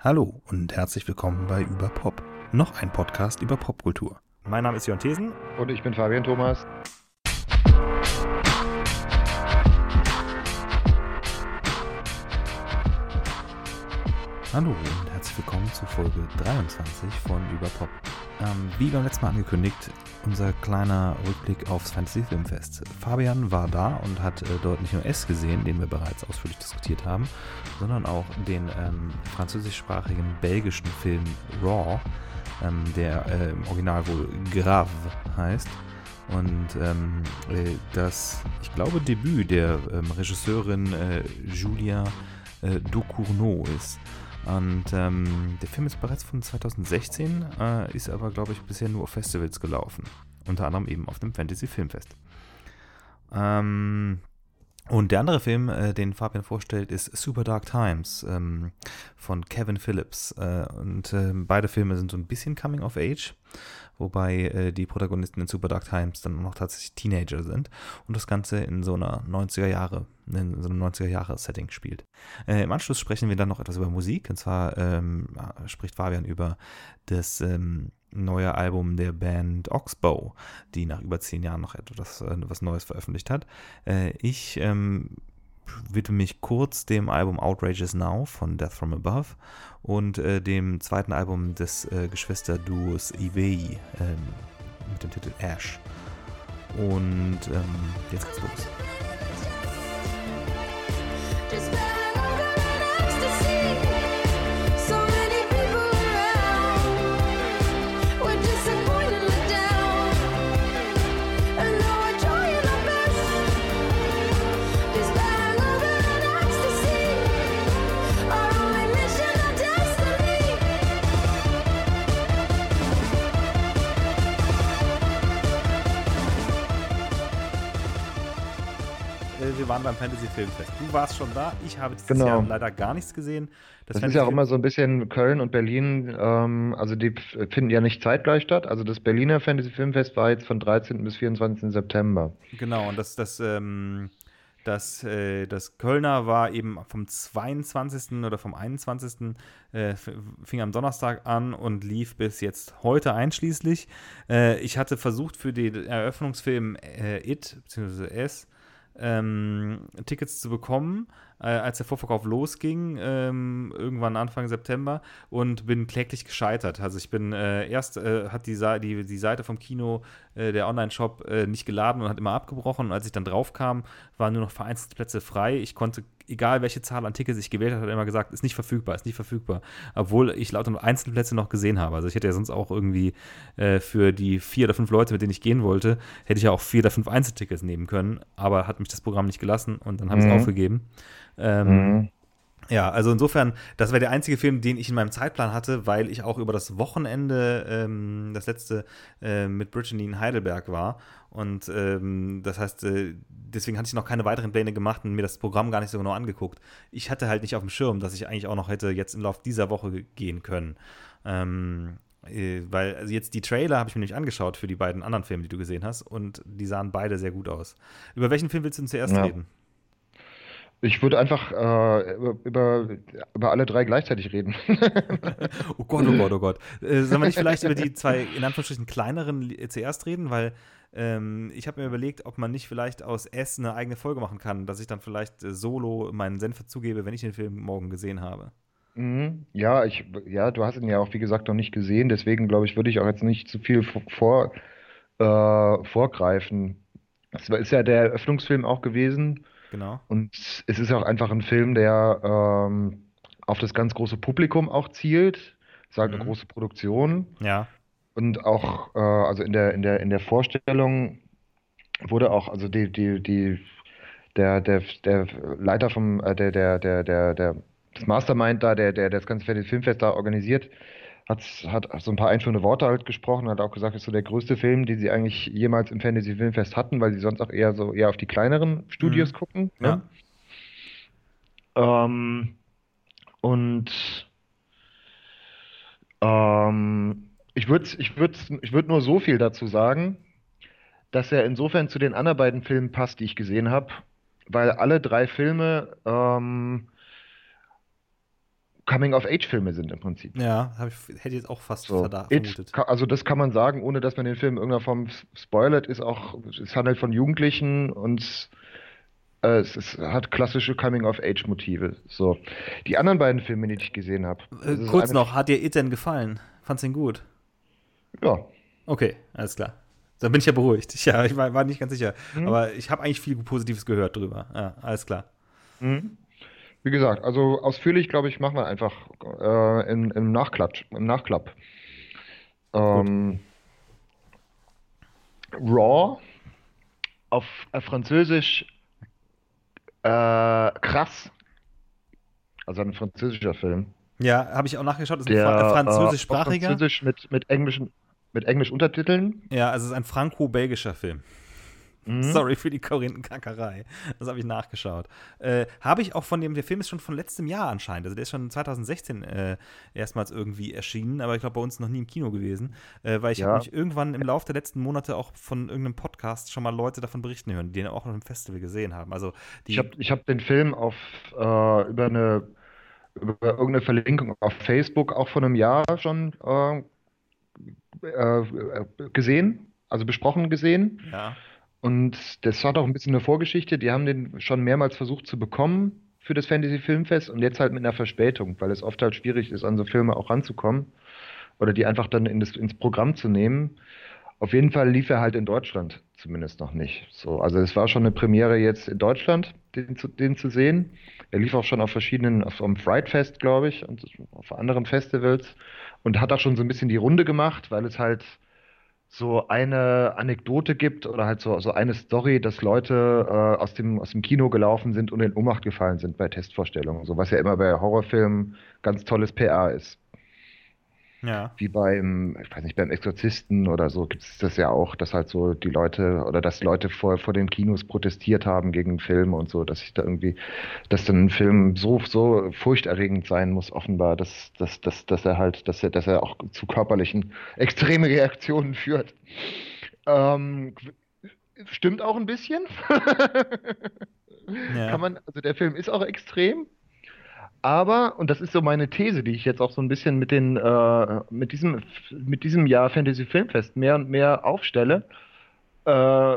Hallo und herzlich willkommen bei Überpop, noch ein Podcast über Popkultur. Mein Name ist Jörn Thesen. Und ich bin Fabian Thomas. Hallo und herzlich willkommen zu Folge 23 von Überpop. Wie beim letzten Mal angekündigt, unser kleiner Rückblick aufs Fantasy Filmfest. Fabian war da und hat dort nicht nur S gesehen, den wir bereits ausführlich diskutiert haben, sondern auch den französischsprachigen belgischen Film Raw, der im Original wohl Grave heißt. Und das, ich glaube, Debüt der Regisseurin Julia Ducournau ist. Und der Film ist bereits von 2016, ist aber, glaube ich, bisher nur auf Festivals gelaufen. Unter anderem eben auf dem Fantasy Filmfest. Und der andere Film, den Fabian vorstellt, ist Super Dark Times von Kevin Phillips. Und beide Filme sind so ein bisschen Coming of Age, wobei die Protagonisten in Super Dark Times dann noch tatsächlich Teenager sind und das Ganze in so einem 90er-Jahre-Setting spielt. Im Anschluss sprechen wir dann noch etwas über Musik, und zwar spricht Fabian über das neue Album der Band Oxbow, die nach über 10 Jahren noch etwas was Neues veröffentlicht hat. Ich widme mich kurz dem Album Outrageous Now von Death From Above und dem zweiten Album des Geschwisterduos Ivey mit dem Titel Ash. Und jetzt geht's los. Wir waren beim Fantasy Filmfest. Du warst schon da. Ich habe dieses Jahr leider gar nichts gesehen. Das ist ja auch immer so ein bisschen Köln und Berlin, also die finden ja nicht zeitgleich statt. Also das Berliner Fantasy Filmfest war jetzt von 13. bis 24. September. Genau, und das Kölner war eben vom 22. oder vom 21. Fing am Donnerstag an und lief bis jetzt heute einschließlich. Ich hatte versucht für den Eröffnungsfilm It, bzw. S, Tickets zu bekommen, als der Vorverkauf losging, irgendwann Anfang September, und bin kläglich gescheitert. Also ich bin erst hat die Seite vom Kino, der Online-Shop, nicht geladen und hat immer abgebrochen, und als ich dann drauf kam, waren nur noch vereinzelte Plätze frei. Ich konnte, egal welche Zahl an Tickets ich gewählt habe, hat immer gesagt, ist nicht verfügbar, obwohl ich lauter Einzelplätze noch gesehen habe. Also ich hätte ja sonst auch irgendwie für die 4 oder 5 Leute, mit denen ich gehen wollte, hätte ich ja auch 4 oder 5 Einzeltickets nehmen können, aber hat mich das Programm nicht gelassen und dann habe ich es aufgegeben. Ja, also insofern, das war der einzige Film, den ich in meinem Zeitplan hatte, weil ich auch über das Wochenende, das letzte, mit Brittany in Heidelberg war. Und das heißt, deswegen hatte ich noch keine weiteren Pläne gemacht und mir das Programm gar nicht so genau angeguckt. Ich hatte halt nicht auf dem Schirm, dass ich eigentlich auch noch hätte jetzt im Laufe dieser Woche gehen können. Weil also jetzt die Trailer habe ich mir nämlich angeschaut für die beiden anderen Filme, die du gesehen hast, und die sahen beide sehr gut aus. Über welchen Film willst du denn zuerst reden? Ich würde einfach über alle drei gleichzeitig reden. Oh Gott, oh Gott, oh Gott. Sollen wir nicht vielleicht über die zwei, in Anführungsstrichen, kleineren zuerst reden? Weil ich habe mir überlegt, ob man nicht vielleicht aus S eine eigene Folge machen kann, dass ich dann vielleicht solo meinen Senf dazugebe, wenn ich den Film morgen gesehen habe. Ja, du hast ihn ja auch, wie gesagt, noch nicht gesehen, deswegen glaube ich, würde ich auch jetzt nicht zu viel vorgreifen. Ist ja der Eröffnungsfilm auch gewesen. Genau. Und es ist auch einfach ein Film, der auf das ganz große Publikum auch zielt. Ist halt eine große Produktion. Ja. Und auch, also in der Vorstellung wurde auch, also der Leiter vom, das Mastermind da, der das ganze Filmfest da organisiert, hat so ein paar einführende Worte halt gesprochen, hat auch gesagt, es ist so der größte Film, den sie eigentlich jemals im Fantasy Filmfest hatten, weil sie sonst auch eher auf die kleineren Studios gucken. Ja. Ne? Und ich würd nur so viel dazu sagen, dass er insofern zu den anderen beiden Filmen passt, die ich gesehen habe, weil alle drei Filme Coming-of-Age-Filme sind im Prinzip. Ja, hätte ich jetzt auch fast So, vermutet. also das kann man sagen, ohne dass man den Film in irgendeiner Form spoilert, es handelt von Jugendlichen und hat klassische Coming-of-Age-Motive. So. Die anderen beiden Filme, die ich gesehen habe, das ist Kurz eine, noch, hat dir It denn gefallen? Fandst du ihn gut? ja. Okay, alles klar. Dann bin ich ja beruhigt. Ja, ich war nicht ganz sicher. Hm? Aber ich habe eigentlich viel Positives gehört drüber. Ja, alles klar. Hm? Wie gesagt, also ausführlich, glaube ich, machen wir einfach im Nachklatsch, im Nachklapp. Gut. Ähm, Raw auf Französisch krass, also ein französischer Film, Ja, habe ich auch nachgeschaut. Ist ein der auf französischsprachiger. Französisch mit englisch Untertiteln. Ja, also es ist ein franco-belgischer Film. Mhm. Sorry für die Korinthenkackerei. Das habe ich nachgeschaut. Habe ich auch der Film ist schon von letztem Jahr anscheinend. Also der ist schon 2016 erstmals irgendwie erschienen, aber ich glaube bei uns noch nie im Kino gewesen. Weil ich habe Ja, mich irgendwann im Laufe der letzten Monate auch von irgendeinem Podcast schon mal Leute davon berichten hören, die den auch auf einem Festival gesehen haben. Also die, ich hab den Film über irgendeine Verlinkung auf Facebook auch vor einem Jahr schon gesehen, also besprochen gesehen. ja, Und das hat auch ein bisschen eine Vorgeschichte. Die haben den schon mehrmals versucht zu bekommen für das Fantasy Filmfest und jetzt halt mit einer Verspätung, weil es oft halt schwierig ist, an so Filme auch ranzukommen oder die einfach dann ins Programm zu nehmen. Auf jeden Fall lief er halt in Deutschland zumindest noch nicht. So, also es war schon eine Premiere jetzt in Deutschland, den zu sehen. Er lief auch schon auf dem Fright Fest, glaube ich, und auf anderen Festivals und hat auch schon so ein bisschen die Runde gemacht, weil es halt so eine Anekdote gibt oder halt so eine Story, dass Leute aus dem Kino gelaufen sind und in Ohnmacht gefallen sind bei Testvorstellungen. So was ja immer bei Horrorfilmen ganz tolles PR ist. ja. Wie ich weiß nicht, beim Exorzisten oder so gibt es das ja auch, dass halt so die Leute oder dass Leute vor den Kinos protestiert haben gegen Filme und so, dass sich da irgendwie, dass dann ein Film so furchterregend sein muss, offenbar, dass er auch zu körperlichen extremen Reaktionen führt. Ähm, stimmt auch ein bisschen. Ja. Also der Film ist auch extrem. Aber, und das ist so meine These, die ich jetzt auch so ein bisschen mit diesem Jahr Fantasy Filmfest mehr und mehr aufstelle, äh,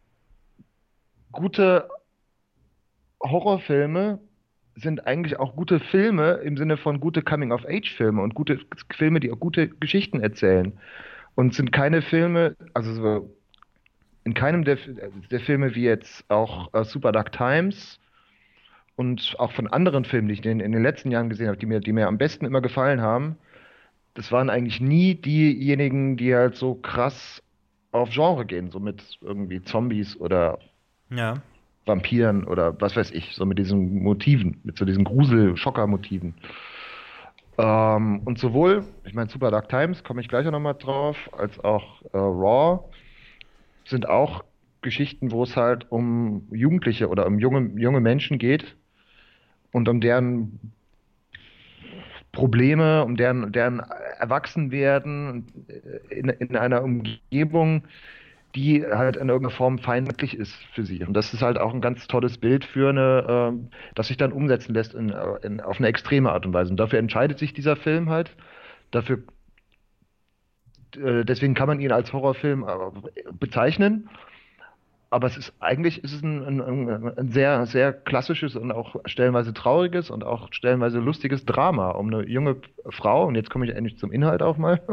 gute Horrorfilme sind eigentlich auch gute Filme im Sinne von gute Coming-of-Age-Filme und gute Filme, die auch gute Geschichten erzählen. Und sind keine Filme, also so in keinem der Filme wie jetzt auch Super Dark Times und auch von anderen Filmen, die ich in den letzten Jahren gesehen habe, die mir am besten immer gefallen haben, das waren eigentlich nie diejenigen, die halt so krass auf Genre gehen, so mit irgendwie Zombies oder Ja. Vampiren oder was weiß ich, so mit diesen Motiven, mit so diesen Grusel-Schocker-Motiven. Und sowohl, ich meine, Super Dark Times, komme ich gleich auch nochmal drauf, als auch Raw sind auch Geschichten, wo es halt um Jugendliche oder um junge Menschen geht und um deren Probleme, um deren Erwachsenwerden in einer Umgebung, die halt in irgendeiner Form feindlich ist für sie. Und das ist halt auch ein ganz tolles Bild für das sich dann umsetzen lässt auf eine extreme Art und Weise. Und dafür entscheidet sich dieser Film halt. Dafür, deswegen kann man ihn als Horrorfilm bezeichnen. Aber eigentlich ist es ein sehr, sehr klassisches und auch stellenweise trauriges und auch stellenweise lustiges Drama um eine junge Frau, und jetzt komme ich endlich zum Inhalt auch mal,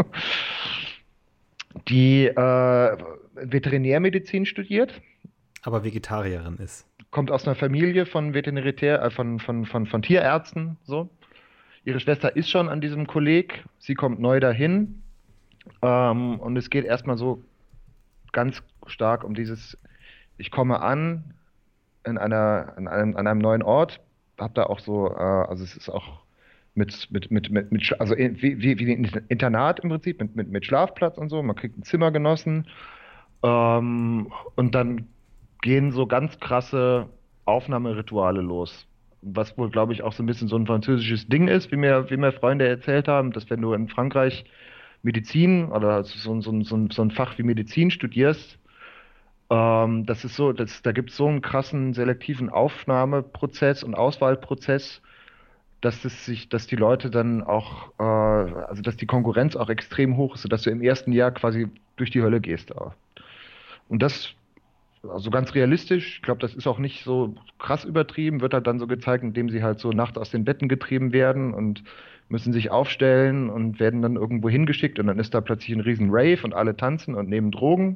die Veterinärmedizin studiert, Aber Vegetarierin ist. kommt aus einer Familie von von Tierärzten, so. Ihre Schwester ist schon an diesem Kolleg, sie kommt neu dahin, und es geht erstmal so ganz stark um ich komme an an einem neuen Ort, habe da auch so, also es ist auch also wie ein Internat im Prinzip, mit Schlafplatz und so, man kriegt ein Zimmergenossen, und dann gehen so ganz krasse Aufnahmerituale los. Was wohl, glaube ich, auch so ein bisschen so ein französisches Ding ist, wie mir Freunde erzählt haben, dass wenn du in Frankreich Medizin oder so ein Fach wie Medizin studierst, das ist da gibt es so einen krassen selektiven Aufnahmeprozess und Auswahlprozess, dass die Leute dann auch, also dass die Konkurrenz auch extrem hoch ist, sodass du im ersten Jahr quasi durch die Hölle gehst. Und das, also ganz realistisch, ich glaube, das ist auch nicht so krass übertrieben, wird halt dann so gezeigt, indem sie halt so nachts aus den Betten getrieben werden und müssen sich aufstellen und werden dann irgendwo hingeschickt und dann ist da plötzlich ein riesen Rave und alle tanzen und nehmen Drogen.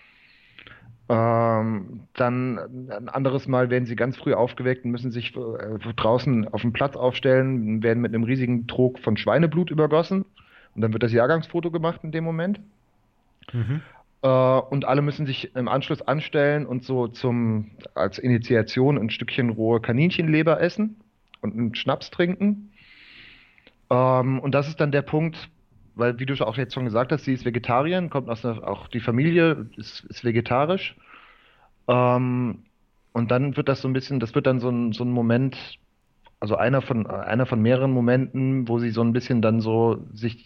Dann ein anderes Mal werden sie ganz früh aufgeweckt und müssen sich draußen auf dem Platz aufstellen, werden mit einem riesigen Trog von Schweineblut übergossen. Und dann wird das Jahrgangsfoto gemacht in dem Moment. Mhm. Und alle müssen sich im Anschluss anstellen und so als Initiation ein Stückchen rohe Kaninchenleber essen und einen Schnaps trinken. Und das ist dann der Punkt, weil, wie du auch jetzt schon gesagt hast, sie ist Vegetarierin, auch die Familie ist vegetarisch. Ähm, und dann wird das so ein bisschen, das wird dann so ein Moment, also einer von mehreren Momenten, wo sie so ein bisschen dann so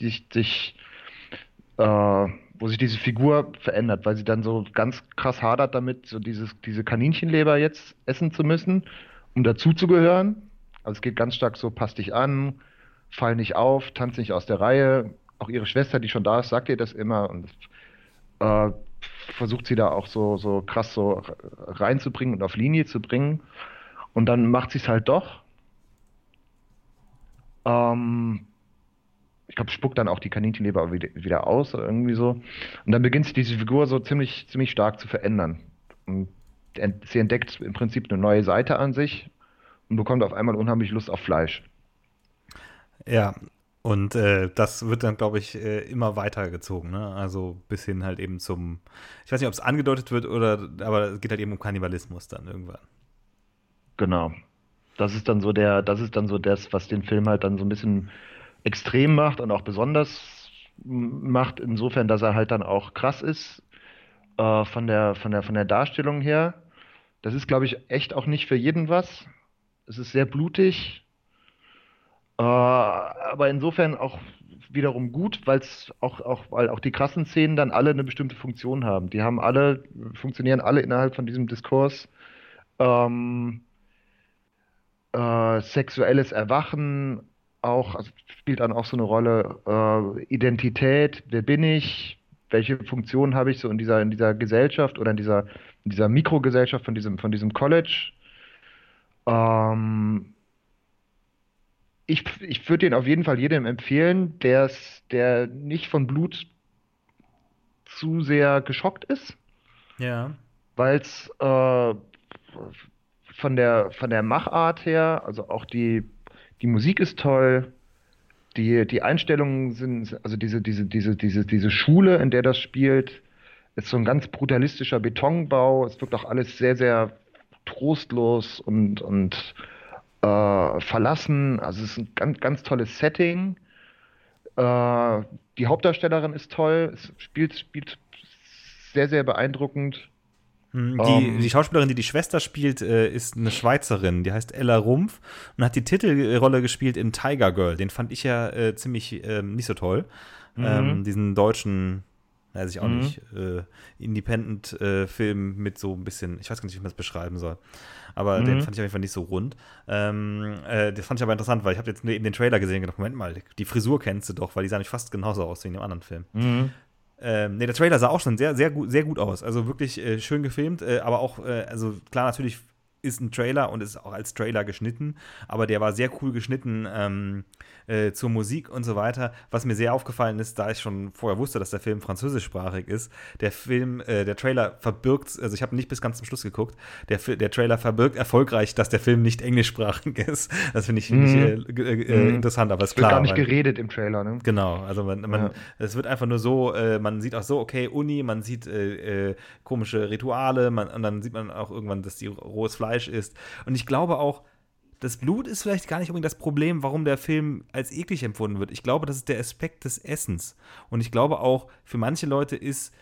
wo sich diese Figur verändert, weil sie dann so ganz krass hadert damit, so diese Kaninchenleber jetzt essen zu müssen, um dazuzugehören. Also es geht ganz stark so, passt dich an, fall nicht auf, tanz nicht aus der Reihe. Auch ihre Schwester, die schon da ist, sagt ihr das immer und äh, versucht sie da auch so krass so reinzubringen und auf Linie zu bringen. Und dann macht sie es halt doch. Ähm, Ich glaube, spuckt dann auch die Kaninchenleber wieder aus oder irgendwie so. Und dann beginnt sich diese Figur so ziemlich stark zu verändern. Und sie entdeckt im Prinzip eine neue Seite an sich und bekommt auf einmal unheimlich Lust auf Fleisch. Ja, und das wird dann, glaube ich, immer weitergezogen, ne? Also bis hin halt eben ich weiß nicht, ob es angedeutet wird aber es geht halt eben um Kannibalismus dann irgendwann. Genau. Das ist dann so das, was den Film halt dann so ein bisschen extrem macht und auch besonders macht, insofern, dass er halt dann auch krass ist, von der Darstellung her. Das ist, glaube ich, echt auch nicht für jeden was. Es ist sehr blutig, aber insofern auch wiederum gut, weil auch die krassen Szenen dann alle eine bestimmte Funktion haben. Funktionieren alle innerhalb von diesem Diskurs. Ähm, Sexuelles Erwachen auch, also spielt dann auch so eine Rolle, Identität, wer bin ich, welche Funktion habe ich so in dieser Gesellschaft oder in dieser Mikrogesellschaft von diesem College. Ähm, ich würde den auf jeden Fall jedem empfehlen, der nicht von Blut zu sehr geschockt ist, Ja. weil es von der Machart her, also auch die Musik ist toll. Die Einstellungen sind, also diese Schule, in der das spielt, ist so ein ganz brutalistischer Betonbau. Es wirkt auch alles sehr trostlos und verlassen. Also es ist ein ganz tolles Setting. Äh, Die Hauptdarstellerin ist toll. Es spielt sehr beeindruckend. Die Schauspielerin, die Schwester spielt, ist eine Schweizerin, die heißt Ella Rumpf und hat die Titelrolle gespielt in Tiger Girl. Den fand ich ja ziemlich nicht so toll. Mhm, Diesen deutschen, weiß ich auch mhm, nicht, Independent-Film mit so ein bisschen, ich weiß gar nicht, wie man das beschreiben soll. Aber den mhm, fand ich auf jeden Fall nicht so rund. Das fand ich aber interessant, weil ich habe jetzt nur eben den Trailer gesehen und gedacht, Moment mal, die Frisur kennst du doch, weil die sah nicht fast genauso aus wie in dem anderen Film. mhm, Nee, der Trailer sah auch schon sehr gut aus. Also wirklich schön gefilmt, aber auch, also klar, natürlich ist ein Trailer und ist auch als Trailer geschnitten, aber der war sehr cool geschnitten zur Musik und so weiter. Was mir sehr aufgefallen ist, da ich schon vorher wusste, dass der Film französischsprachig ist, der Trailer verbirgt, also ich habe nicht bis ganz zum Schluss geguckt, der Trailer verbirgt erfolgreich, dass der Film nicht englischsprachig ist. Das finde ich mhm, mhm. interessant, aber ist Es wird gar klar, nicht weil geredet im Trailer, ne? genau, also Ja. es wird einfach nur so, man sieht auch so, okay, Uni, man sieht komische Rituale, und dann sieht man auch irgendwann, dass die rohes Fleisch ist. Und ich glaube auch, das Blut ist vielleicht gar nicht unbedingt das Problem, warum der Film als eklig empfunden wird. Ich glaube, das ist der Aspekt des Essens. Und ich glaube auch, für manche Leute ist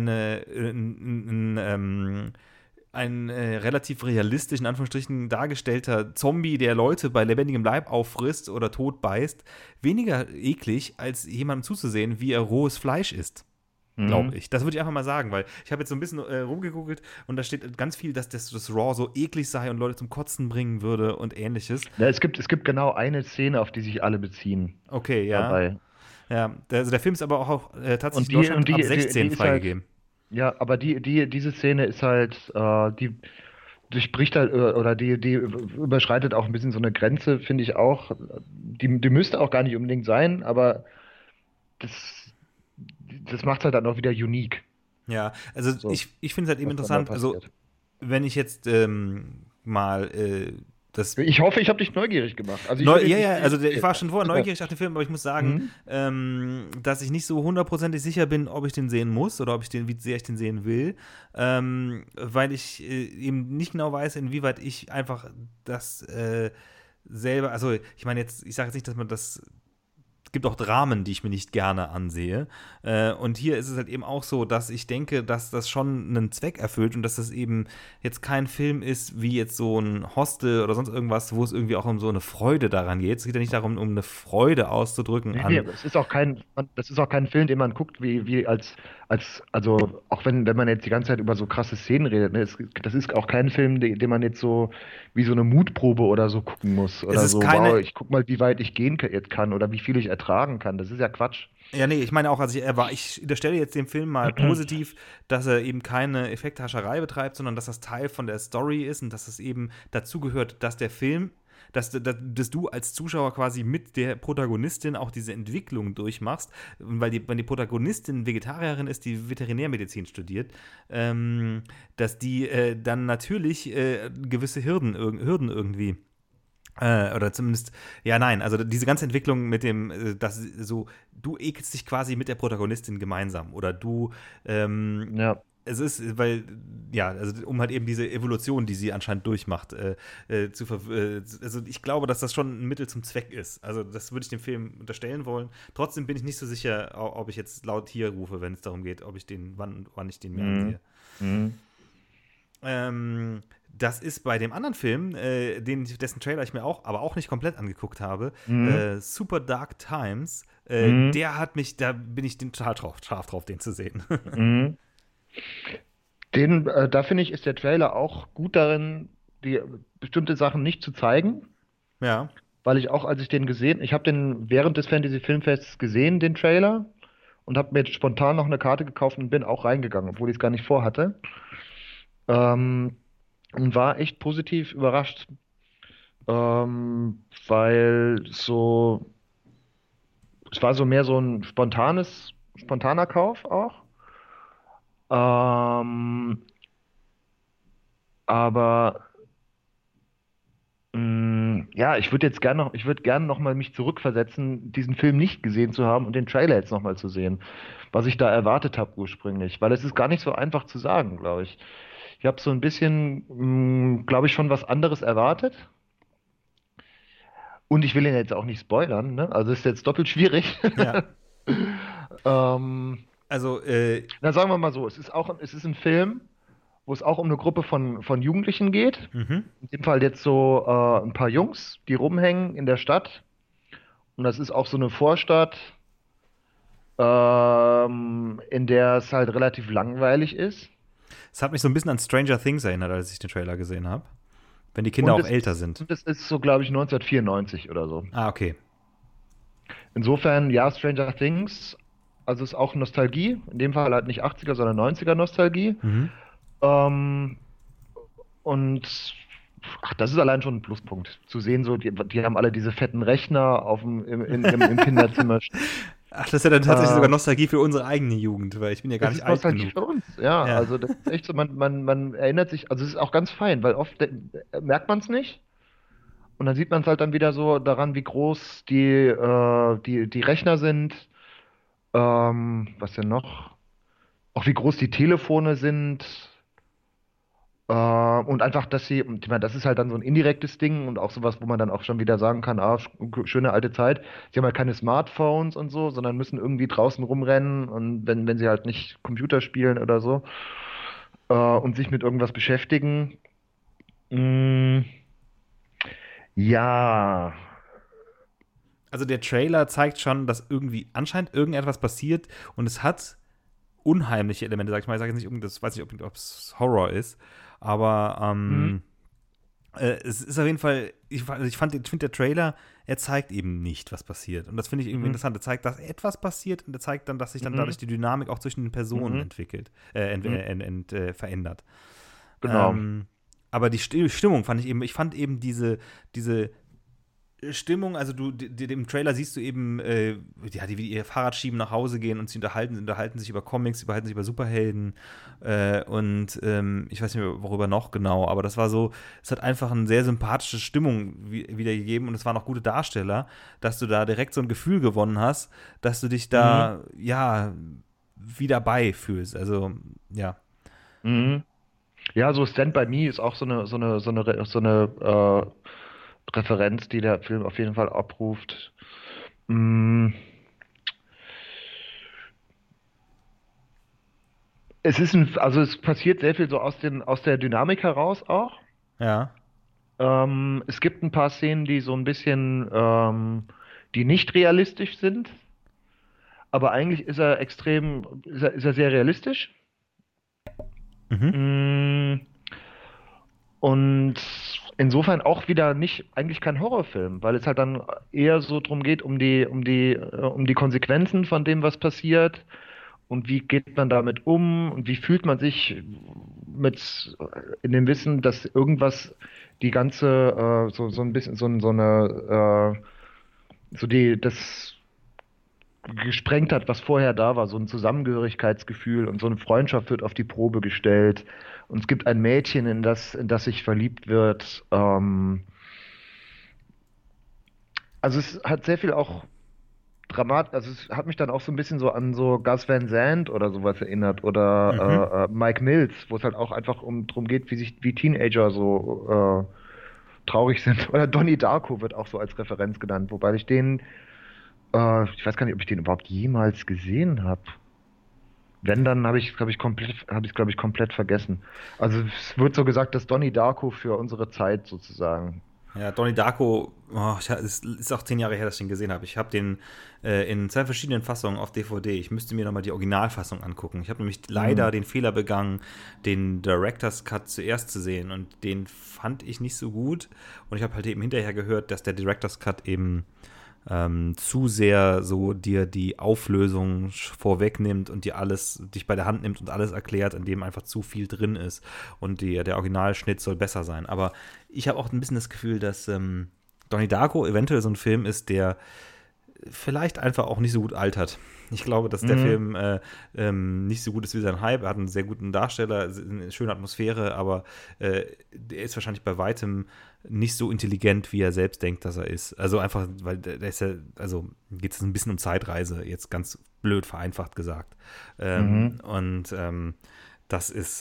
ein relativ realistisch, in Anführungsstrichen, dargestellter Zombie, der Leute bei lebendigem Leib auffrisst oder tot beißt, weniger eklig, als jemandem zuzusehen, wie er rohes Fleisch isst. glaube Mhm. ich. Das würde ich einfach mal sagen, weil ich habe jetzt so ein bisschen rumgegoogelt und da steht ganz viel, dass das Raw so eklig sei und Leute zum Kotzen bringen würde und ähnliches. Ja, es gibt genau eine Szene, auf die sich alle beziehen Okay, ja. dabei. Ja, also der Film ist aber auch tatsächlich Und in die, und Deutschland ab die 16 ist halt, freigegeben. ja, aber diese Szene ist halt, die durchbricht halt, oder die überschreitet auch ein bisschen so eine Grenze, finde ich auch. Die müsste auch gar nicht unbedingt sein, aber das, das macht halt dann auch wieder unique, Ja, also so, ich finde es halt eben was dann da interessant, also passiert. wenn ich jetzt mal das Ich hoffe, ich habe dich neugierig gemacht. Also ich will Ja, ihn, ja, also ich empfehlen. war schon vorher neugierig auf den Film, aber ich muss sagen, Mhm. dass ich nicht so hundertprozentig sicher bin, ob ich den sehen muss oder ob ich den, wie sehr ich den sehen will, weil ich eben nicht genau weiß, inwieweit ich einfach das selber, also ich meine jetzt, ich sage jetzt nicht, dass man das es gibt auch Dramen, die ich mir nicht gerne ansehe. Und hier ist es halt eben auch so, dass ich denke, dass das schon einen Zweck erfüllt und dass das eben jetzt kein Film ist wie jetzt so ein Hostel oder sonst irgendwas, wo es irgendwie auch um so eine Freude daran geht. Es geht ja nicht darum, um eine Freude auszudrücken Nee, nee, an. aber das ist auch kein Film, den man guckt, wie also, auch wenn man jetzt die ganze Zeit über so krasse Szenen redet, ne, das ist auch kein Film, den man jetzt so wie so eine Mutprobe oder so gucken muss. Es Oder ist so, wow, keine. ich guck mal, wie weit ich gehen jetzt kann oder wie viel ich ertragen kann. Das ist ja Quatsch. Ja, nee, ich meine auch, also ich unterstelle jetzt dem Film mal positiv, dass er eben keine Effekthascherei betreibt, sondern dass das Teil von der Story ist und dass es eben dazu gehört, dass der Film, dass du als Zuschauer quasi mit der Protagonistin auch diese Entwicklung durchmachst, weil wenn die Protagonistin Vegetarierin ist, die Veterinärmedizin studiert, dass die dann natürlich gewisse Hürden irgendwie oder zumindest, ja, nein, also diese ganze Entwicklung mit dem, dass so, du ekelst dich quasi mit der Protagonistin gemeinsam oder du, Ja. es ist, weil, ja, also um halt eben diese Evolution, die sie anscheinend durchmacht, also ich glaube, dass das schon ein Mittel zum Zweck ist. Also das würde ich dem Film unterstellen wollen. Trotzdem bin ich nicht so sicher, ob ich jetzt laut hier rufe, wenn es darum geht, ob ich den, wann ich den mir Mhm. ansehe. Mhm. Das ist bei dem anderen Film, dessen Trailer ich mir auch, aber auch nicht komplett angeguckt habe, Mhm. Super Dark Times. Mhm. Der hat mich, da bin ich total scharf drauf, den zu sehen. Mhm. Da finde ich, ist der Trailer auch gut darin, die bestimmte Sachen nicht zu zeigen. Ja. Weil ich auch, ich habe den während des Fantasy Filmfests gesehen, den Trailer, und habe mir jetzt spontan noch eine Karte gekauft und bin auch reingegangen, obwohl ich es gar nicht vorhatte. Ähm, und war echt positiv überrascht, weil es war so mehr so ein spontaner Kauf auch. Ähm, aber ja, ich würde gerne noch mal mich zurückversetzen, diesen Film nicht gesehen zu haben und den Trailer jetzt noch mal zu sehen, was ich da erwartet habe ursprünglich, weil es ist gar nicht so einfach zu sagen, glaube ich. Ich habe so ein bisschen, glaube ich, schon was anderes erwartet und ich will ihn jetzt auch nicht spoilern, ne? Also ist jetzt doppelt schwierig. Ja. Ähm, Also, na, sagen wir mal so, es ist ein Film, wo es auch um eine Gruppe von Jugendlichen geht. mhm. In dem Fall jetzt so ein paar Jungs, die rumhängen in der Stadt. Und das ist auch so eine Vorstadt, in der es halt relativ langweilig ist. Es hat mich so ein bisschen an Stranger Things erinnert, als ich den Trailer gesehen habe. Wenn die Kinder Und auch es, älter sind. und es ist so, glaube ich, 1994 oder so. Ah, okay. Insofern, ja, Stranger Things, also ist auch Nostalgie. In dem Fall halt nicht 80er, sondern 90er Nostalgie. Mhm. Ähm, und ach, das ist allein schon ein Pluspunkt. Zu sehen, so, die haben alle diese fetten Rechner im Kinderzimmer. Ach, das ist ja dann tatsächlich sogar Äh, Nostalgie für unsere eigene Jugend, weil ich bin ja gar Das nicht ist alt Nostalgie genug. für uns, ja. Ja. Also das ist echt so, man erinnert sich, also es ist auch ganz fein, weil oft merkt man es nicht und dann sieht man es halt dann wieder so daran, wie groß die Rechner sind, was denn noch? Auch wie groß die Telefone sind, und einfach, ich meine, das ist halt dann so ein indirektes Ding und auch sowas, wo man dann auch schon wieder sagen kann, schöne alte Zeit. Sie haben halt keine Smartphones und so, sondern müssen irgendwie draußen rumrennen und wenn sie halt nicht Computer spielen oder so, und sich mit irgendwas beschäftigen. Mm, ja, Also der Trailer zeigt schon, dass irgendwie anscheinend irgendetwas passiert und es hat unheimliche Elemente, sag ich mal. Ich sage jetzt nicht, das weiß nicht, ob es Horror ist, aber Mhm. es ist auf jeden Fall, ich finde der Trailer, er zeigt eben nicht, was passiert. Und das finde ich irgendwie Mhm. interessant. Er zeigt, dass etwas passiert und er zeigt dann, dass sich dann Mhm. dadurch die Dynamik auch zwischen den Personen Mhm. entwickelt, Mhm. verändert. Genau. Aber die Stimmung fand ich fand eben diese Stimmung, also im Trailer siehst du eben, ja, die wie ihr Fahrrad schieben, nach Hause gehen und sie unterhalten sich über Comics, unterhalten sich über Superhelden und ich weiß nicht mehr, worüber noch genau, aber das war so, es hat einfach eine sehr sympathische Stimmung wiedergegeben und es waren auch gute Darsteller, dass du da direkt so ein Gefühl gewonnen hast, dass du dich Mhm. da, ja, wieder bei fühlst. Also, ja. Mhm. Ja, so Stand By Me ist auch so eine Referenz, die der Film auf jeden Fall abruft. Mm, also es passiert sehr viel so aus der Dynamik heraus auch. Ja. Es gibt ein paar Szenen, die so ein bisschen, die nicht realistisch sind, aber eigentlich ist er sehr realistisch. Mhm. Mm, Und insofern auch wieder nicht, eigentlich kein Horrorfilm, weil es halt dann eher so drum geht, um die Konsequenzen von dem, was passiert und wie geht man damit um und wie fühlt man sich in dem Wissen, dass irgendwas die ganze, so ein bisschen, so eine, das gesprengt hat, was vorher da war. So ein Zusammengehörigkeitsgefühl und so eine Freundschaft wird auf die Probe gestellt. Und es gibt ein Mädchen, in das sich verliebt wird. Also es hat sehr viel auch also es hat mich dann auch so ein bisschen so an so Gus Van Sant oder sowas erinnert Mhm. oder Mike Mills, wo es halt auch einfach drum geht, wie Teenager so traurig sind. Oder Donnie Darko wird auch so als Referenz genannt, wobei ich weiß gar nicht, ob ich den überhaupt jemals gesehen habe. Wenn, dann habe ich, glaube ich, komplett vergessen. Also es wird so gesagt, dass Donnie Darko für unsere Zeit sozusagen. Ja, Donnie Darko, es ist auch 10 Jahre her, dass ich den gesehen habe. Ich habe den in 2 verschiedenen Fassungen auf DVD. Ich müsste mir nochmal die Originalfassung angucken. Ich habe nämlich leider Hm. den Fehler begangen, den Director's Cut zuerst zu sehen. Und den fand ich nicht so gut. Und ich habe halt eben hinterher gehört, dass der Director's Cut eben zu sehr so dir die Auflösung vorwegnimmt und dir dich bei der Hand nimmt und alles erklärt, in dem einfach zu viel drin ist. Und der Originalschnitt soll besser sein. Aber ich habe auch ein bisschen das Gefühl, dass Donnie Darko eventuell so ein Film ist, der vielleicht einfach auch nicht so gut altert. Ich glaube, dass der Mhm. Film nicht so gut ist wie sein Hype. Er hat einen sehr guten Darsteller, eine schöne Atmosphäre, aber der ist wahrscheinlich bei weitem nicht so intelligent, wie er selbst denkt, dass er ist. Also einfach, weil der ist ja, also geht es ein bisschen um Zeitreise, jetzt ganz blöd vereinfacht gesagt. Mhm. Das ist,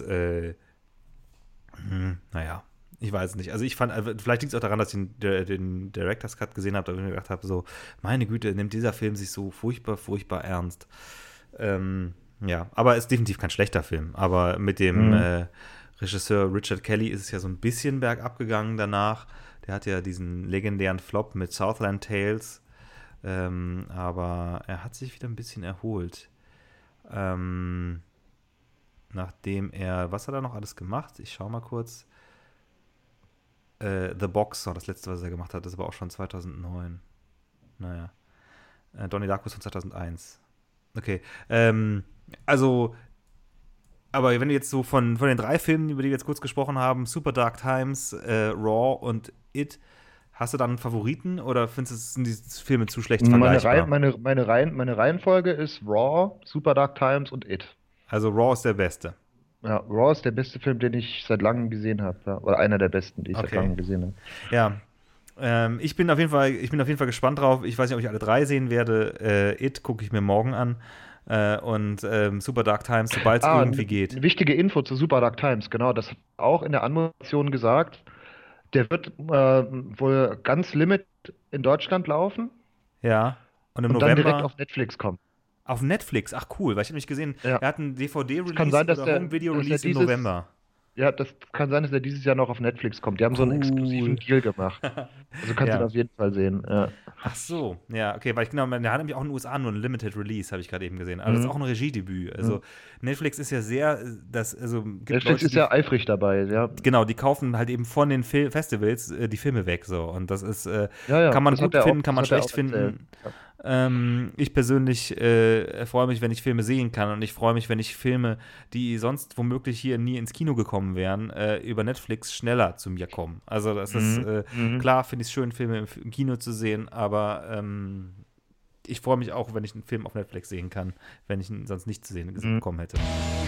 naja, ich weiß nicht. Also ich fand, vielleicht liegt es auch daran, dass ich den Director's Cut gesehen habe, da ich mir gedacht habe, so, meine Güte, nimmt dieser Film sich so furchtbar, furchtbar ernst. Ja, aber ist definitiv kein schlechter Film. Aber mit dem Mhm. Regisseur Richard Kelly ist es ja so ein bisschen bergab gegangen danach. Der hat ja diesen legendären Flop mit Southland Tales. Aber er hat sich wieder ein bisschen erholt. Ähm, was hat er noch alles gemacht? Ich schau mal kurz. The Box war das letzte, was er gemacht hat. Das ist aber auch schon 2009. Naja. Donnie Darko ist von 2001. Okay. Also, aber wenn du jetzt so von den 3 Filmen, über die wir jetzt kurz gesprochen haben, Super Dark Times, Raw und It, hast du dann einen Favoriten oder findest du, sind die Filme zu schlecht vergleichbar? Meine Reihenfolge ist Raw, Super Dark Times und It. Also Raw ist der beste. Ja, Raw ist der beste Film, den ich seit langem gesehen habe. Ja. Oder einer der besten, die ich seit Okay. langem gesehen habe. Ja. Ich bin auf jeden Fall gespannt drauf. Ich weiß nicht, ob ich alle 3 sehen werde. It gucke ich mir morgen an. Super Dark Times, sobald es Eine irgendwie geht. wichtige Info zu Super Dark Times, genau, das hat auch in der Anmoderation gesagt. Der wird wohl ganz limit in Deutschland laufen Ja. Und im und dann direkt November auf Netflix kommen. auf Netflix. Ach cool, weil ich habe nämlich gesehen, Ja. er hat einen Es kann DVD-Release sein, oder Home-Video-Release im November. Ja, das kann sein, dass er dieses Jahr noch auf Netflix kommt. Die haben so einen exklusiven Cool. Deal gemacht. Also kannst du ihn Ja. auf jeden Fall sehen. Ja. Ach so, ja, okay, weil der hat nämlich auch in den USA nur einen Limited Release, habe ich gerade eben gesehen. Aber das ist Mhm. auch ein Regiedebüt. Mhm. Also Netflix ist ja sehr, also gibt Netflix Leute, ist die, ja eifrig dabei, ja. genau, die kaufen halt eben von den Festivals die Filme weg so. Und das ist, Ja, ja, kann man gut finden, kann das man hat er schlecht auch erzählt. finden. Ja. Ich persönlich freue mich, wenn ich Filme sehen kann und ich freue mich, wenn ich Filme, die sonst womöglich hier nie ins Kino gekommen wären, über Netflix schneller zu mir kommen. Also das ist Mhm. Mhm. klar, finde ich es schön, Filme im Kino zu sehen, aber ich freue mich auch, wenn ich einen Film auf Netflix sehen kann, wenn ich ihn sonst nicht zu sehen Mhm. bekommen hätte.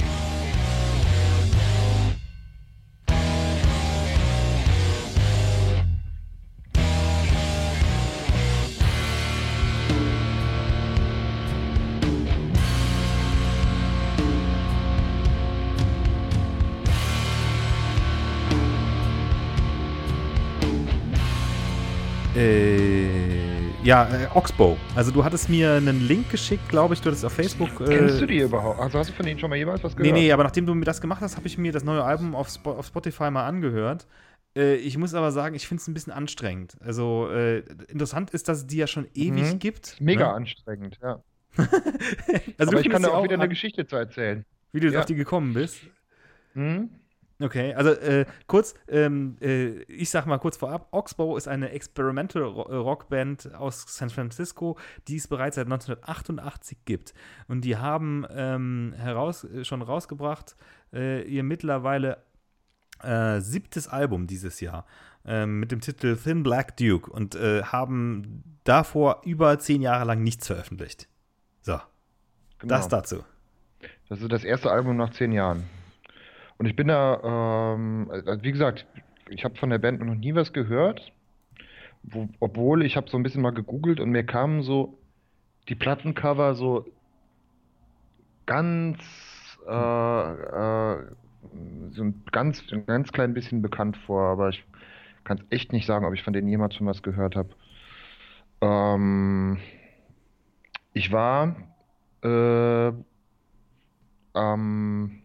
Ja, Oxbow. Also du hattest mir einen Link geschickt, glaube ich, du hattest auf Facebook. Kennst du die überhaupt? Also hast du von denen schon mal jemals was Nee, gehört? aber nachdem du mir das gemacht hast, habe ich mir das neue Album auf Spotify mal angehört. Ich muss aber sagen, ich finde es ein bisschen anstrengend. Also interessant ist, dass es die ja schon ewig Mhm. gibt. Ist mega Ne? anstrengend, ja. Also du Aber ich kann findest da sie auch auch wieder eine an, Geschichte zu erzählen. wie du jetzt auf Ja. die gekommen bist. Mhm. Okay, also kurz, ich sag mal kurz vorab, Oxbow ist eine Experimental Rockband aus San Francisco, die es bereits seit 1988 gibt. Und die haben schon rausgebracht, ihr mittlerweile 7. Album dieses Jahr mit dem Titel Thin Black Duke und haben davor über 10 Jahre lang nichts veröffentlicht. So, das Genau. dazu. Das ist das erste Album nach 10 Jahren. Und ich bin da, also wie gesagt, ich habe von der Band noch nie was gehört, obwohl ich habe so ein bisschen mal gegoogelt und mir kamen so die Plattencover so ganz, ein ganz klein bisschen bekannt vor, aber ich kann es echt nicht sagen, ob ich von denen jemals schon was gehört habe. Ähm, ich war äh, am,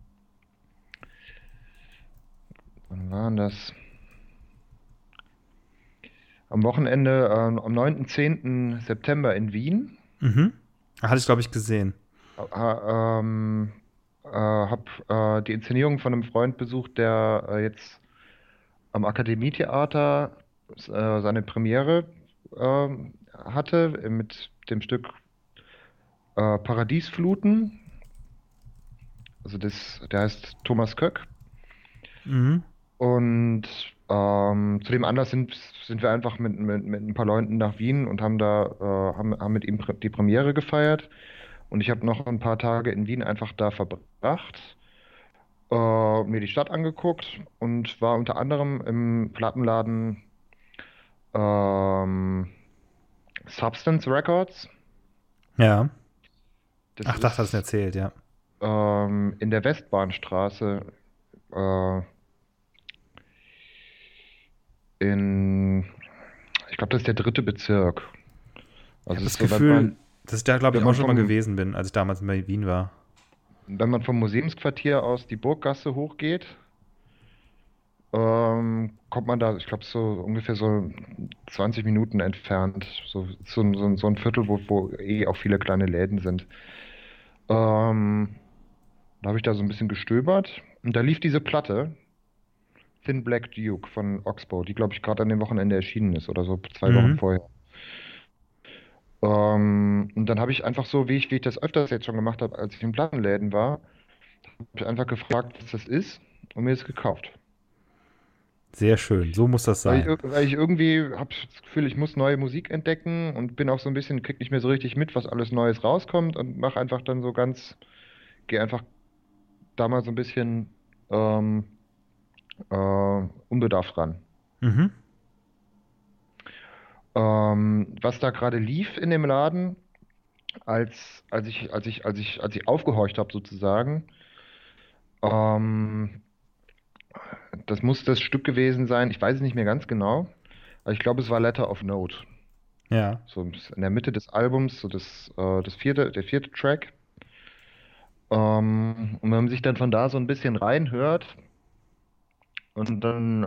wann war denn das? Am Wochenende, am 9. 10. September in Wien. Mhm. Hatte ich, glaube ich, gesehen. Habe die Inszenierung von einem Freund besucht, der jetzt am Akademietheater seine Premiere hatte mit dem Stück Paradiesfluten. Also der heißt Thomas Köck. Mhm. Und zu dem Anlass sind wir einfach mit ein paar Leuten nach Wien und haben mit ihm die Premiere gefeiert. Und ich habe noch ein paar Tage in Wien einfach da verbracht, mir die Stadt angeguckt und war unter anderem im Plattenladen ähm, Substance Records. Ja. Das Ach, das hast du ist erzählt, ja. in der Westbahnstraße äh, in, ich glaube, das ist der 3. Bezirk. Ich Also habe es das ist so, Gefühl, dass ich da, glaube ich, wenn auch man schon mal gewesen bin, als ich damals in Wien war. vom Museumsquartier aus die Burggasse hochgeht, kommt man da, ich glaube, so ungefähr so 20 Minuten entfernt. So ein Viertel, wo eh auch viele kleine Läden sind. Ähm, Da habe ich da so ein bisschen gestöbert und da lief diese Platte, Thin Black Duke von Oxbow, die, glaube ich, gerade an dem Wochenende erschienen ist oder so 2 Wochen Mhm. vorher. Und dann habe ich einfach so, wie ich das öfters jetzt schon gemacht habe, als ich in Plattenläden war, habe ich einfach gefragt, was das ist und mir das gekauft. Sehr schön, so muss das sein. Weil ich irgendwie habe das Gefühl, ich muss neue Musik entdecken und bin auch so ein bisschen, krieg nicht mehr so richtig mit, was alles Neues rauskommt und mache einfach dann so gehe einfach da mal so ein bisschen ähm, unbedarft ran. Mhm. Was da gerade lief in dem Laden, als ich aufgehorcht habe sozusagen, ähm, das muss das Stück gewesen sein, ich weiß es nicht mehr ganz genau, aber ich glaube, es war Letter of Note. Ja. So in der Mitte des Albums, so der vierte Track. Und wenn man sich dann von da so ein bisschen reinhört, Und dann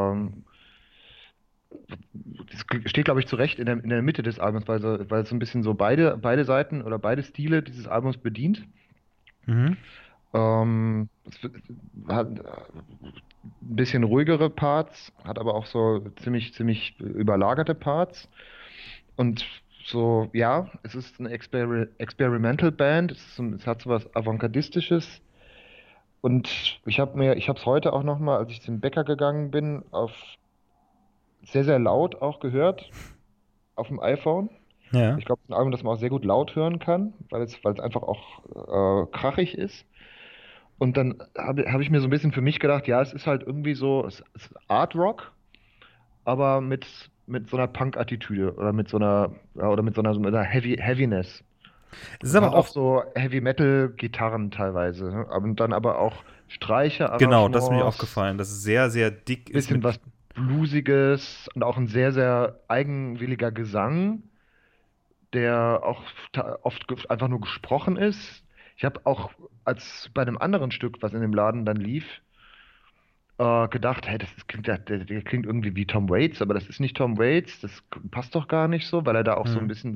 das steht, glaube ich, zu Recht in der Mitte des Albums, weil es so ein bisschen so beide Seiten oder beide Stile dieses Albums bedient. Mhm. Es hat ein bisschen ruhigere Parts, hat aber auch so ziemlich überlagerte Parts. Und so, ja, es ist eine Experimental Band, es hat so was Avantgardistisches. Und ich habe es heute auch nochmal, als ich zum Bäcker gegangen bin, auf sehr, sehr laut auch gehört, auf dem iPhone. Ja. Ich glaube, es ist ein Album, das man auch sehr gut laut hören kann, weil es einfach auch krachig ist. Und dann hab ich mir so ein bisschen für mich gedacht, ja, es ist halt irgendwie so, es ist Art Rock, aber mit so einer Punk-Attitüde oder mit so einer, ja, oder so einer Heaviness. Es ist Es aber hat auch auch, so Heavy Metal-Gitarren teilweise, ne? Und dann aber auch genau, das ist mir Streicher-Arrangements, aufgefallen, dass es sehr, sehr dick ist bisschen mit, was Bluesiges und auch ein sehr, sehr eigenwilliger Gesang, der auch einfach nur gesprochen ist. Ich habe auch, als bei einem anderen Stück, was in dem Laden dann lief, gedacht, hey, der klingt irgendwie wie Tom Waits, aber das ist nicht Tom Waits, das passt doch gar nicht so, weil er da auch so ein hm. bisschen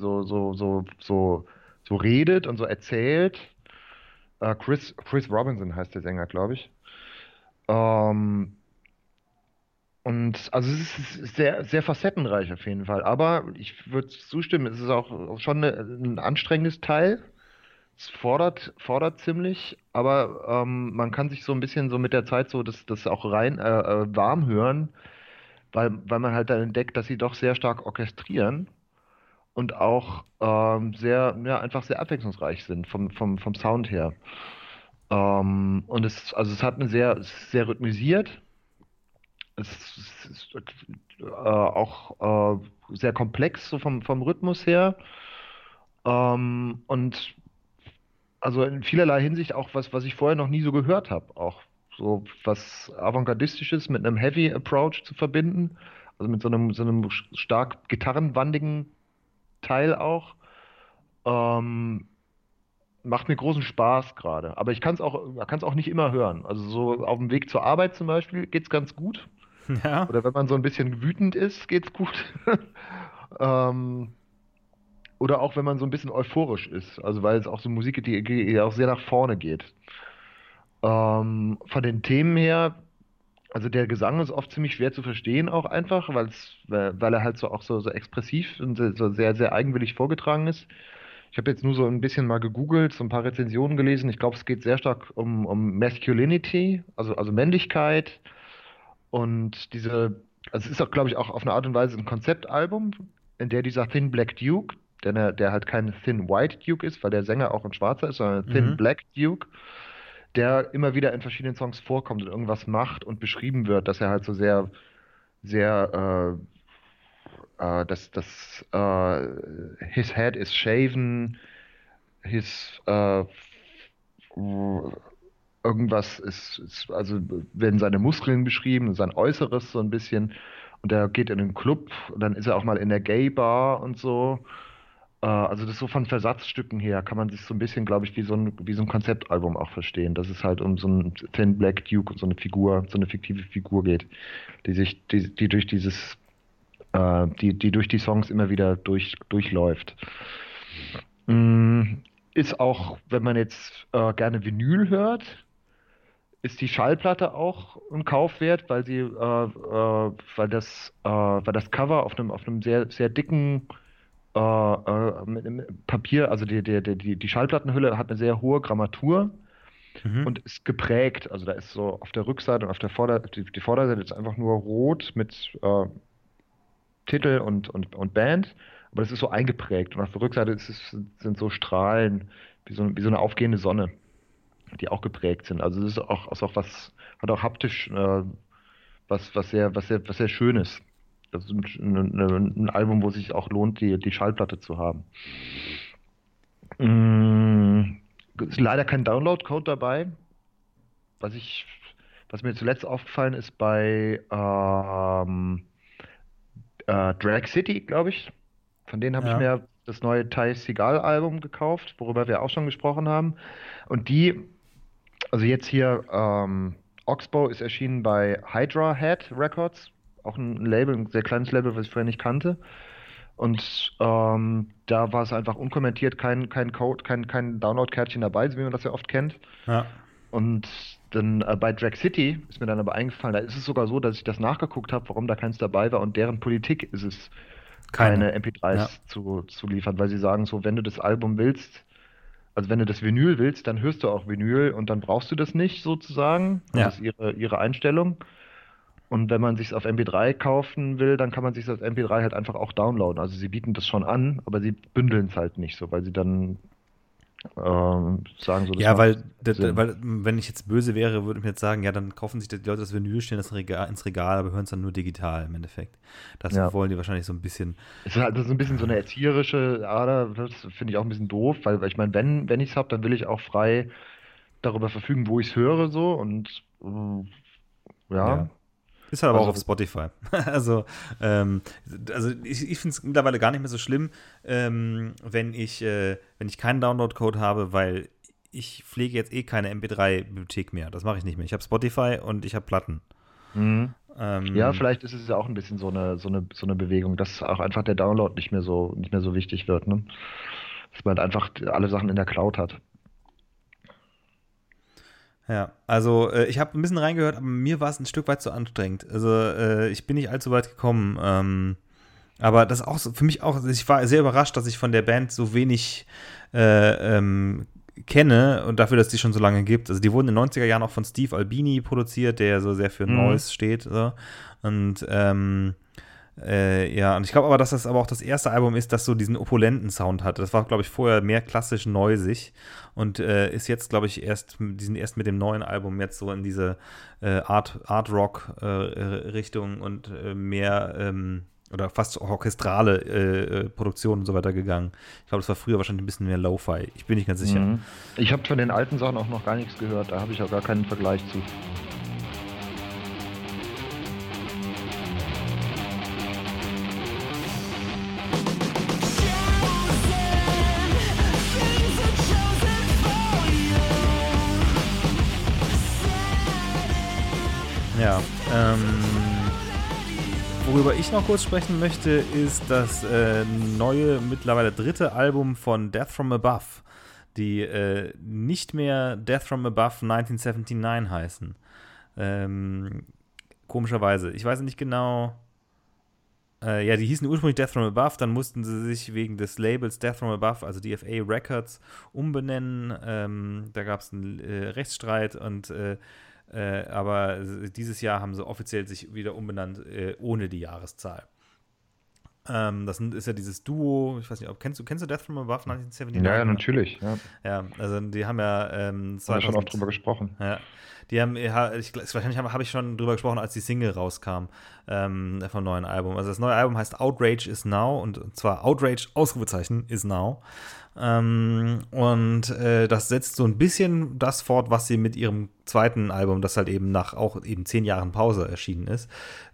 so redet und so erzählt. Chris Robinson heißt der Sänger, glaube ich. Ähm, und also es ist sehr, sehr facettenreich auf jeden Fall. Aber ich würde zustimmen, es ist auch schon ein anstrengendes Teil. Es fordert ziemlich, aber man kann sich so ein bisschen so mit der Zeit so das auch rein warm hören, weil man halt dann entdeckt, dass sie doch sehr stark orchestrieren und auch sehr, ja, einfach sehr abwechslungsreich sind vom Sound her. Und es hat es ist sehr rhythmisiert. Es ist auch sehr komplex so vom Rhythmus her. Und also in vielerlei Hinsicht auch was ich vorher noch nie so gehört habe. Auch so was Avantgardistisches mit einem Heavy Approach zu verbinden. Also mit so einem stark gitarrenwandigen Teil auch. Ähm, Macht mir großen Spaß gerade. Aber kann es auch nicht immer hören. Also so auf dem Weg zur Arbeit zum Beispiel geht's ganz gut. Ja. Oder wenn man so ein bisschen wütend ist, geht's gut. Ähm, oder auch wenn man so ein bisschen euphorisch ist. Also weil es auch so Musik ist, die auch sehr nach vorne geht. Von den Themen her, also der Gesang ist oft ziemlich schwer zu verstehen, auch einfach, weil er halt so expressiv und so sehr, sehr eigenwillig vorgetragen ist. Ich habe jetzt nur so ein bisschen mal gegoogelt, so ein paar Rezensionen gelesen. Ich glaube, es geht sehr stark um Masculinity, also Männlichkeit und also es ist auch, glaube ich, auch auf eine Art und Weise ein Konzeptalbum, in der dieser Thin Black Duke, der halt kein Thin White Duke ist, weil der Sänger auch ein Schwarzer ist, sondern ein Thin Mhm. Black Duke, der immer wieder in verschiedenen Songs vorkommt und irgendwas macht und beschrieben wird, dass er halt so sehr, sehr, his head is shaven, his, irgendwas also werden seine Muskeln beschrieben, sein Äußeres so ein bisschen. Und er geht in den Club und dann ist er auch mal in der Gay Bar und so. Also das so von Versatzstücken her kann man sich so ein bisschen, glaube ich, wie so ein Konzeptalbum auch verstehen, dass es halt um so einen Thin Black Duke und so eine Figur, so eine fiktive Figur geht, die durch die durch die Songs immer wieder durchläuft. Mm, Ist auch, wenn man jetzt gerne Vinyl hört, ist die Schallplatte auch ein Kauf wert, weil das Cover auf einem sehr, sehr dicken mit Papier, also die Schallplattenhülle hat eine sehr hohe Grammatur Mhm. und ist geprägt. Also da ist so auf der Rückseite und auf der die Vorderseite ist einfach nur rot mit Titel und Band, aber das ist so eingeprägt. Und auf der Rückseite sind so Strahlen, wie so eine aufgehende Sonne, die auch geprägt sind. Also das ist auch hat auch haptisch was sehr Schönes. Das ist ein Album, wo es sich auch lohnt, die Schallplatte zu haben. Mm, Ist leider kein Download-Code dabei. Was ich, was mir zuletzt aufgefallen ist bei Drag City, glaube ich. Von denen habe ich Ja. mir das neue Ty Seagal-Album gekauft, worüber wir auch schon gesprochen haben. Und also jetzt hier Oxbow ist erschienen bei Hydra Head Records, auch ein Label, ein sehr kleines Label, was ich vorher nicht kannte. Und da war es einfach unkommentiert, kein Code, kein Download-Kärtchen dabei, so wie man das ja oft kennt. Ja, Und dann bei Drag City ist mir dann aber eingefallen, da ist es sogar so, dass ich das nachgeguckt habe, warum da keins dabei war. Und deren Politik ist es, keine. keine Ja, MP3s zu liefern, weil sie sagen so, wenn du das Album willst, also wenn du das Vinyl willst, dann hörst du auch Vinyl und dann brauchst du das nicht sozusagen. Also ja. das ist ihre Einstellung. Und wenn man sich auf MP3 kaufen will, dann kann man sich das MP3 halt einfach auch downloaden. Also sie bieten das schon an, aber sie bündeln es halt nicht so, weil sie dann sagen so, das Ja, macht weil, Sinn. weil, wenn ich jetzt böse wäre, würde ich mir jetzt sagen, ja, dann kaufen sich die Leute das Vinyl, stellen das ins Regal, aber hören es dann nur digital im Endeffekt. Das Ja. wollen die wahrscheinlich so ein bisschen. Es ist halt so ein bisschen so eine erzieherische Ader, das finde ich auch ein bisschen doof, weil ich meine, wenn ich es habe, dann will ich auch frei darüber verfügen, wo ich es höre, so und Ja. ja, Ist halt aber auch also auf Spotify. Also, ähm, also ich finde es mittlerweile gar nicht mehr so schlimm, wenn ich keinen Download-Code habe, weil ich pflege jetzt eh keine MP3-Bibliothek mehr. Das mache ich nicht mehr. Ich habe Spotify und ich habe Platten. mhm. Ja, Ähm, vielleicht ist es ja auch ein bisschen so eine Bewegung, dass auch einfach der Download nicht mehr so wichtig wird, ne? Dass man halt einfach alle Sachen in der Cloud hat. ja, also ich habe ein bisschen reingehört, aber mir war es ein Stück weit zu anstrengend. Also ich bin nicht allzu weit gekommen. Aber das ist auch so, für mich auch, also ich war sehr überrascht, dass ich von der Band so wenig kenne und dafür, dass die schon so lange gibt. Also die wurden in den 90er Jahren auch von Steve Albini produziert, der so sehr für Mhm. Noise steht. So. Und ja, und ich glaube aber, dass das aber auch das erste Album ist, das so diesen opulenten Sound hat. Das war, glaube ich, vorher mehr klassisch noisig und ist jetzt, glaube ich, die sind erst mit dem neuen Album jetzt so in diese Art Rock Richtung und mehr oder fast orchestrale Produktionen und so weiter gegangen. Ich glaube, das war früher wahrscheinlich ein bisschen mehr Lo-Fi. Ich bin nicht ganz sicher. Mhm. Ich habe von den alten Sachen auch noch gar nichts gehört, da habe ich auch gar keinen Vergleich zu. Ja, worüber ich noch kurz sprechen möchte, ist das neue, mittlerweile dritte Album von Death from Above, die nicht mehr Death from Above 1979 heißen. Ähm, Komischerweise. Ich weiß nicht genau. Ja, die hießen ursprünglich Death from Above, dann mussten sie sich wegen des Labels Death from Above, also DFA Records, umbenennen. Da gab es einen Rechtsstreit aber dieses Jahr haben sie offiziell sich wieder umbenannt, ohne die Jahreszahl. Ist ja dieses Duo, ich weiß nicht, kennst du Death from Above Ja, ja, 1979? natürlich, ja. Ja, also die haben ja Haben wir schon oft 2000, drüber gesprochen. ja, die haben, wahrscheinlich habe ich schon drüber gesprochen, als die Single rauskam vom neuen Album. Also das neue Album heißt Outrage is Now und zwar Outrage, Ausrufezeichen, is Now. Das setzt so ein bisschen das fort, was sie mit ihrem zweiten Album, das halt eben nach auch eben 10 Jahren Pause erschienen ist.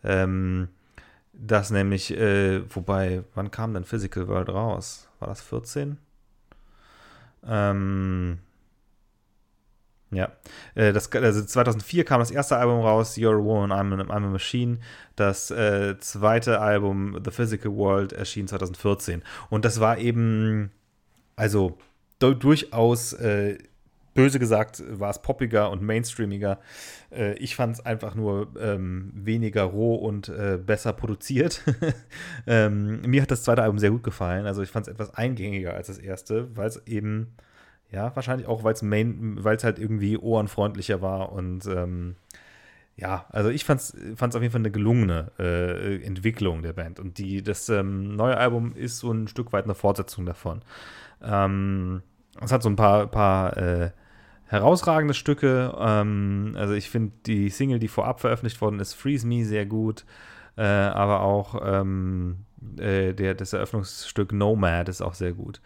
Das nämlich, wobei, wann kam denn Physical World raus? War das 14? Ja. Also 2004 kam das erste Album raus, You're a Woman, I'm a Machine. Das zweite Album, The Physical World, erschien 2014. Und das war eben, also durchaus, böse gesagt, war es poppiger und mainstreamiger. Ich fand es einfach nur weniger roh und besser produziert. Mir hat das zweite Album sehr gut gefallen. Also ich fand es etwas eingängiger als das erste, weil es eben ja, wahrscheinlich auch, weil es halt irgendwie ohrenfreundlicher war und ja, also ich fand's auf jeden Fall eine gelungene Entwicklung der Band und das neue Album ist so ein Stück weit eine Fortsetzung davon. Es hat so ein paar herausragende Stücke. Also ich finde die Single, die vorab veröffentlicht worden ist, Freeze Me, sehr gut, aber auch das Eröffnungsstück Nomad ist auch sehr gut.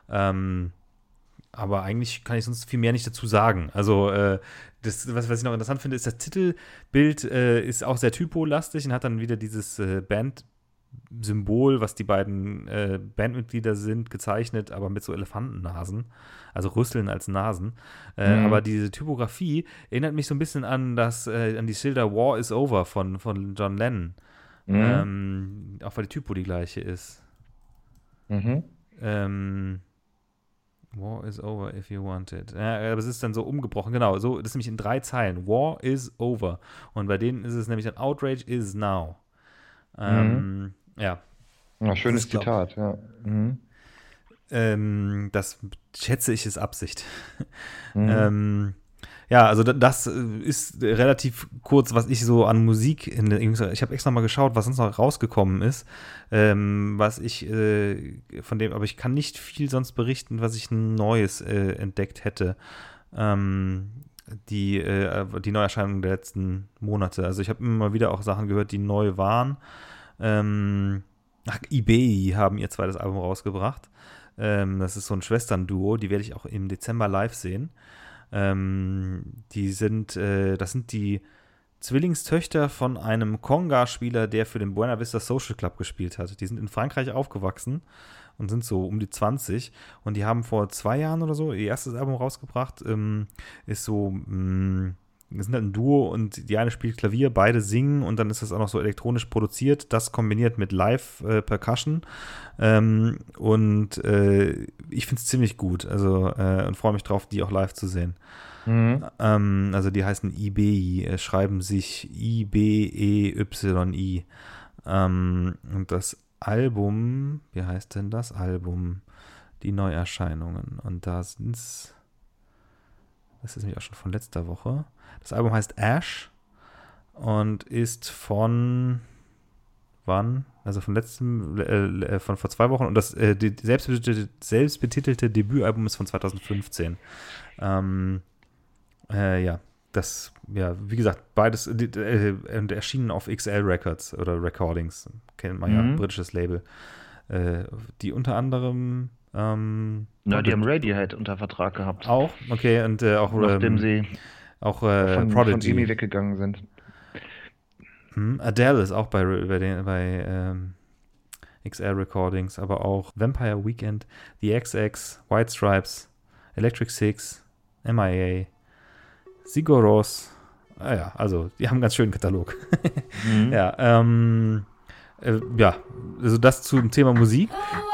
Aber eigentlich kann ich sonst viel mehr nicht dazu sagen. Also, was ich noch interessant finde, ist, das Titelbild ist auch sehr typolastig und hat dann wieder dieses Symbol, was die beiden Bandmitglieder sind, gezeichnet, aber mit so Elefantennasen, also Rüsseln als Nasen. Aber diese Typografie erinnert mich so ein bisschen an die Schilder War is Over von John Lennon. Auch weil die Typo die gleiche ist. War is over if you want it. Aber es ist dann so umgebrochen, genau. So, das ist nämlich in 3 Zeilen. War is over. Und bei denen ist es nämlich dann Outrage is now. Ja. Schönes Zitat, ja. Das schätze ich, ist Absicht. Ja, also das ist relativ kurz, was ich so an Musik ich habe extra mal geschaut, was sonst noch rausgekommen ist, aber ich kann nicht viel sonst berichten, was ich Neues entdeckt hätte. Die Neuerscheinungen der letzten Monate. Also ich habe immer mal wieder auch Sachen gehört, die neu waren. eBay haben ihr zweites Album rausgebracht. Das ist so ein Schwestern-Duo, die werde ich auch im Dezember live sehen. Das sind die Zwillingstöchter von einem Conga-Spieler, der für den Buena Vista Social Club gespielt hat. Die sind in Frankreich aufgewachsen und sind so um die 20 und die haben vor 2 Jahren oder so ihr erstes Album rausgebracht. Ist so, wir sind halt ein Duo und die eine spielt Klavier, beide singen und dann ist das auch noch so elektronisch produziert, das kombiniert mit Live-Percussion und ich finde es ziemlich gut, also und freue mich drauf, die auch live zu sehen. Also die heißen eBay, schreiben sich IBEYI und das Album, wie heißt denn das Album? Die Neuerscheinungen und das ist nämlich auch schon von letzter Woche. Das Album heißt Ash und ist von wann? Also von von vor 2 Wochen und das die selbstbetitelte Debütalbum ist von 2015. Wie gesagt, beides erschienen auf XL Records oder Recordings, kennt man ja, britisches Label. Die unter anderem die haben Radiohead unter Vertrag gehabt. Auch? Okay, und auch nachdem sie von EMI weggegangen sind. Adele ist auch bei XL Recordings, aber auch Vampire Weekend, The XX, White Stripes, Electric Six, MIA, Sigur Rós. Also die haben einen ganz schönen Katalog. Also das zum Thema Musik.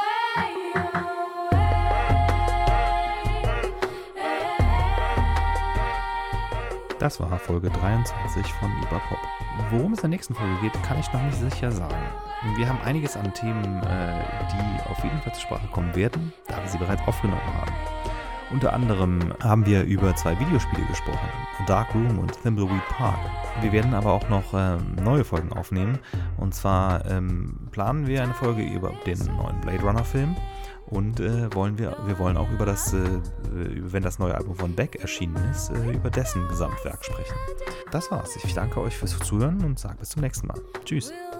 Das war Folge 23 von Überpop. Worum es in der nächsten Folge geht, kann ich noch nicht sicher sagen. Wir haben einiges an Themen, die auf jeden Fall zur Sprache kommen werden, da wir sie bereits aufgenommen haben. Unter anderem haben wir über 2 Videospiele gesprochen, Dark Room und Thimbleweed Park. Wir werden aber auch noch neue Folgen aufnehmen. Und zwar planen wir eine Folge über den neuen Blade Runner Film. Und wir wollen auch über wenn das neue Album von Beck erschienen ist, über dessen Gesamtwerk sprechen. Das war's. Ich danke euch fürs Zuhören und sage bis zum nächsten Mal. Tschüss.